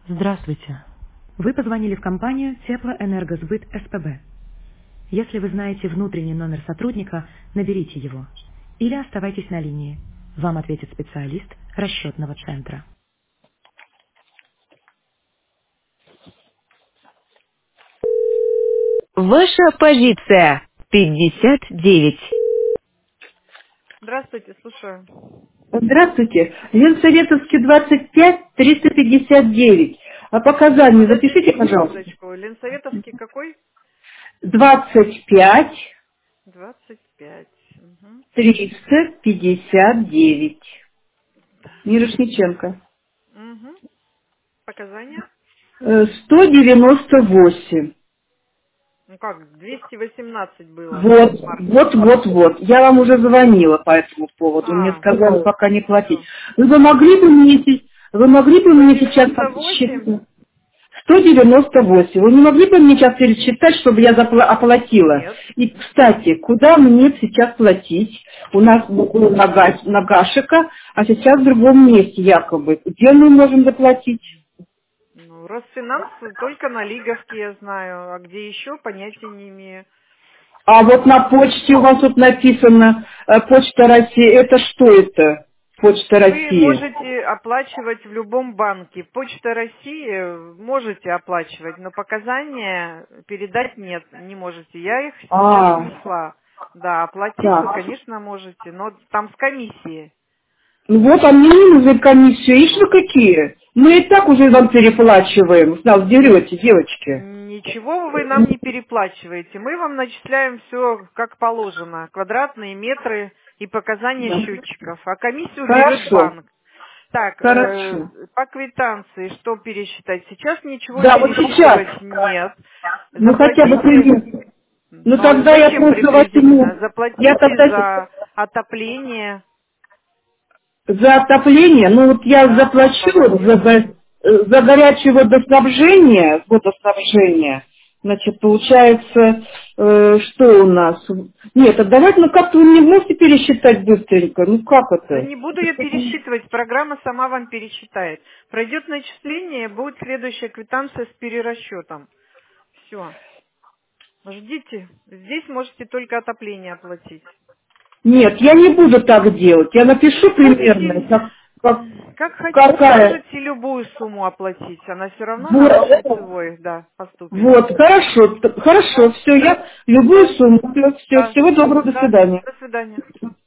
Здравствуйте. Вы позвонили в компанию Теплоэнергосбыт СПБ. Если вы знаете внутренний номер сотрудника, наберите его. Или оставайтесь на линии. Вам ответит специалист расчетного центра. Ваша позиция 59. Здравствуйте, слушаю. Здравствуйте. Ленсоветовский 25 359. А показания запишите, Подождите пожалуйста. секундочку. Ленсоветовский какой? 25 25. Угу. 359. Мирошниченко. Угу. Показания? 198. Ну как, 218 было. Вот. Я вам уже звонила по этому поводу. Мне А, сказали пока не платить. все. Вы могли бы мне, сейчас 198? подсчитать? 198. Вы не могли бы мне сейчас пересчитать, чтобы я оплатила? Нет. И, кстати, куда мне сейчас платить? У нас было на Гашика, а сейчас в другом месте якобы. Где мы можем заплатить? Ну, Росфинанс только на Лиговке я знаю, а где еще, понятия не имею. А вот на почте у вас тут написано Почта России. Это что это? Почта Вы России. можете оплачивать в любом банке. Почта России можете оплачивать, но показания передать нет, не можете. Я их сейчас А, внесла. Да, оплатить вы, так. конечно, можете, но там с комиссией. Ну вот, а мне не нужны комиссии. Ишь вы какие? Мы и так уже вам переплачиваем. С нас дерете, девочки. Ничего вы нам не переплачиваете. Мы вам начисляем все как положено. Квадратные метры и показания счетчиков. А комиссию берет Хорошо. банк. Так, Хорошо. по квитанции что пересчитать? Сейчас ничего Да, вот сейчас. пересчитывать нет. Ну хотя бы Заплатите, приблизительно. Ну ну тогда я зачем просто приблизительно? возьму. Я Заплатите тогда за отопление. за отопление, ну вот я Да, заплачу молодец. за горячее водоснабжение, значит, получается, что у нас? Нет, а давайте, ну как-то вы не можете пересчитать быстренько, ну как Да это? не буду я пересчитывать, программа сама вам пересчитает. Пройдет начисление, будет следующая квитанция с перерасчетом. Все. Ждите. Здесь можете только отопление оплатить. Нет, я не буду так делать, я напишу примерно, Будете, как хотите, какая. можете любую сумму оплатить. Она все равно на ваш Вот, лицевой, да, поступит. вот, хорошо, Да, все, я любую да, сумму, все, да, всего доброго, до да. свидания. До свидания.